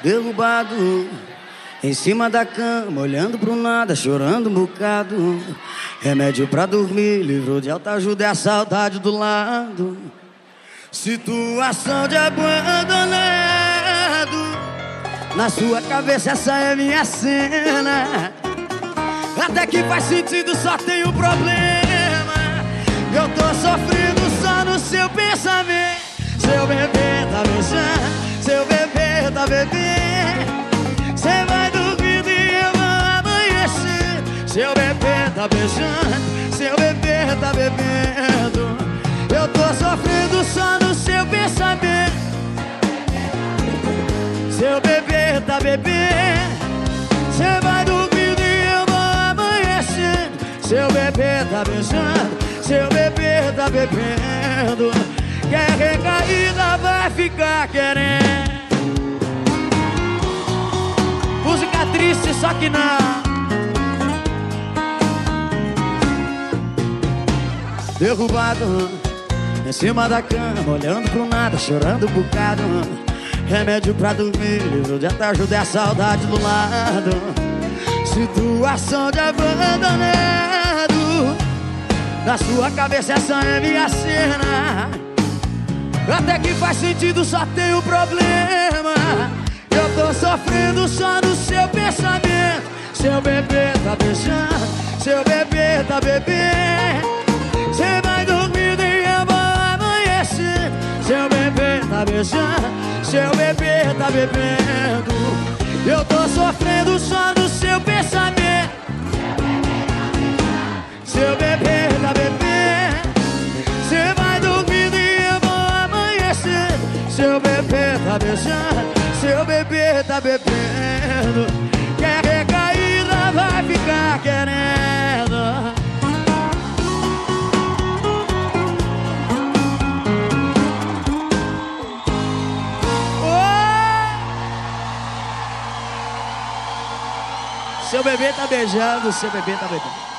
derrubado em cima da cama, olhando pro nada, chorando um bocado. Remédio pra dormir, livro de autoajuda, é a saudade do lado. Situação de abandonado, na sua cabeça essa é minha cena. Até que faz sentido, só tem um problema. Eu tô sofrendo só no seu pensamento. Seu bebê tá beijando, seu bebê tá bebendo. Cê vai dormindo e eu vou amanhecer. Seu bebê tá beijando, seu bebê tá bebendo. Eu tô sofrendo só no seu pensamento. Seu bebê tá bebendo. Cê vai dormindo e eu vou amanhecer. Seu bebê tá beijando, seu bebê tá bebendo. Quer recaída, vai ficar querendo. Música triste, só que não. Derrubado em cima da cama, olhando pro nada, chorando um bocado. Remédio pra dormir, livro de autoajuda, é a saudade do lado. Situação de abandonado, na sua cabeça essa é minha cena. Até que faz sentido, só tem um problema. Eu tô sofrendo só no seu pensamento. Seu bebê tá beijando, seu bebê tá bebendo. Cê vai dormindo e eu vou amanhecer. Seu bebê tá beijando, seu bebê tá bebendo. Eu tô sofrendo só no seu pensamento. Seu bebê tá bebendo. Cê vai dormindo e eu vou amanhecer. Seu bebê tá beijando, seu bebê tá bebendo. Quer recaída, vai ficar querendo. Seu bebê tá beijando, seu bebê tá bebendo.